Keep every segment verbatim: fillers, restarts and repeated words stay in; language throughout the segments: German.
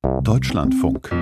Deutschlandfunk.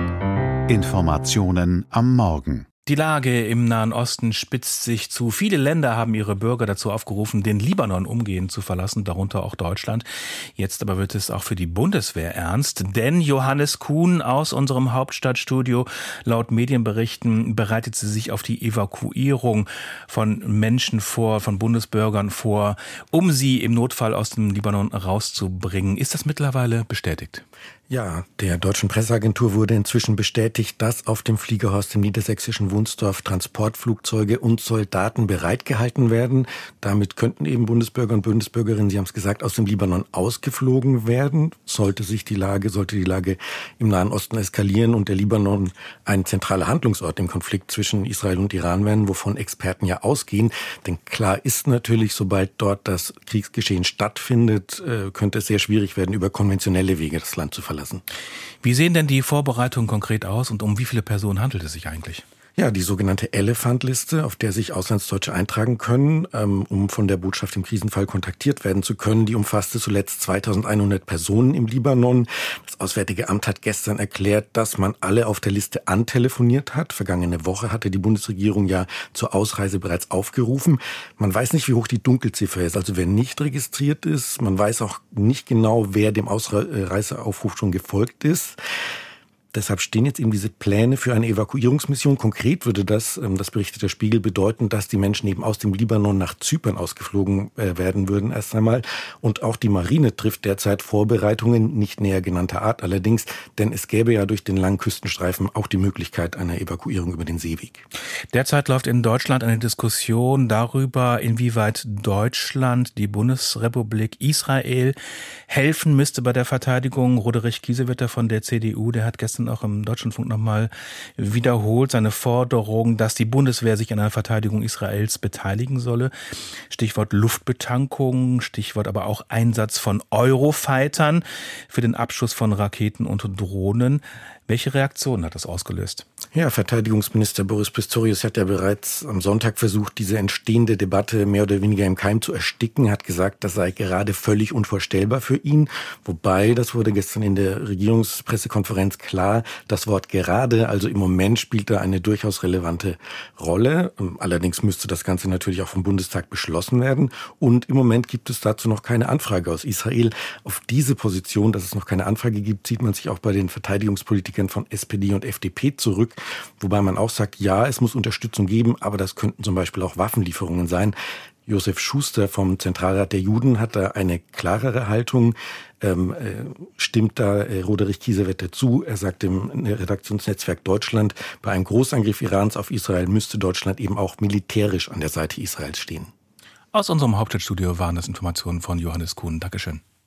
Informationen am Morgen. Die Lage im Nahen Osten spitzt sich zu. Viele Länder haben ihre Bürger dazu aufgerufen, den Libanon umgehend zu verlassen, darunter auch Deutschland. Jetzt aber wird es auch für die Bundeswehr ernst, denn Johannes Kuhn aus unserem Hauptstadtstudio, laut Medienberichten bereitet sie sich auf die Evakuierung von Menschen vor, von Bundesbürgern vor, um sie im Notfall aus dem Libanon rauszubringen. Ist das mittlerweile bestätigt? Ja, der deutschen Presseagentur wurde inzwischen bestätigt, dass auf dem Fliegerhorst im niedersächsischen Wunsdorf Transportflugzeuge und Soldaten bereitgehalten werden. Damit könnten eben Bundesbürger und Bundesbürgerinnen, Sie haben es gesagt, aus dem Libanon ausgeflogen werden. Sollte sich die Lage, sollte die Lage im Nahen Osten eskalieren und der Libanon ein zentraler Handlungsort im Konflikt zwischen Israel und Iran werden, wovon Experten ja ausgehen. Denn klar ist natürlich, sobald dort das Kriegsgeschehen stattfindet, könnte es sehr schwierig werden, über konventionelle Wege das Land zu verlassen. Wie sehen denn die Vorbereitungen konkret aus und um wie viele Personen handelt es sich eigentlich? Ja, die sogenannte Elefant-Liste, auf der sich Auslandsdeutsche eintragen können, ähm, um von der Botschaft im Krisenfall kontaktiert werden zu können, die umfasste zuletzt zweitausendeinhundert Personen im Libanon. Das Auswärtige Amt hat gestern erklärt, dass man alle auf der Liste antelefoniert hat. Vergangene Woche hatte die Bundesregierung ja zur Ausreise bereits aufgerufen. Man weiß nicht, wie hoch die Dunkelziffer ist, also wer nicht registriert ist. Man weiß auch nicht genau, wer dem Ausreiseaufruf schon gefolgt ist. Deshalb stehen jetzt eben diese Pläne für eine Evakuierungsmission. Konkret würde das, das berichtet der Spiegel, bedeuten, dass die Menschen eben aus dem Libanon nach Zypern ausgeflogen werden würden erst einmal. Und auch die Marine trifft derzeit Vorbereitungen, nicht näher genannter Art allerdings, denn es gäbe ja durch den langen Küstenstreifen auch die Möglichkeit einer Evakuierung über den Seeweg. Derzeit läuft in Deutschland eine Diskussion darüber, inwieweit Deutschland, die Bundesrepublik Israel helfen müsste bei der Verteidigung. Roderich Kiesewetter von der C D U, der hat gestern auch im Deutschlandfunk nochmal wiederholt seine Forderung, dass die Bundeswehr sich an der Verteidigung Israels beteiligen solle. Stichwort Luftbetankung, Stichwort aber auch Einsatz von Eurofightern für den Abschuss von Raketen und Drohnen. Welche Reaktion hat das ausgelöst? Ja, Verteidigungsminister Boris Pistorius hat ja bereits am Sonntag versucht, diese entstehende Debatte mehr oder weniger im Keim zu ersticken, hat gesagt, das sei gerade völlig unvorstellbar für ihn. Wobei, das wurde gestern in der Regierungspressekonferenz klar, das Wort gerade, also im Moment spielt da eine durchaus relevante Rolle. Allerdings müsste das Ganze natürlich auch vom Bundestag beschlossen werden. Und im Moment gibt es dazu noch keine Anfrage aus Israel. Auf diese Position, dass es noch keine Anfrage gibt, zieht man sich auch bei den Verteidigungspolitikern von S P D und F D P zurück. Wobei man auch sagt, ja, es muss Unterstützung geben, aber das könnten zum Beispiel auch Waffenlieferungen sein. Josef Schuster vom Zentralrat der Juden hat da eine klarere Haltung, ähm, äh, stimmt da äh, Roderich Kiesewetter zu. Er sagt im Redaktionsnetzwerk Deutschland, bei einem Großangriff Irans auf Israel müsste Deutschland eben auch militärisch an der Seite Israels stehen. Aus unserem Hauptstadtstudio waren das Informationen von Johannes Kuhn. Dankeschön.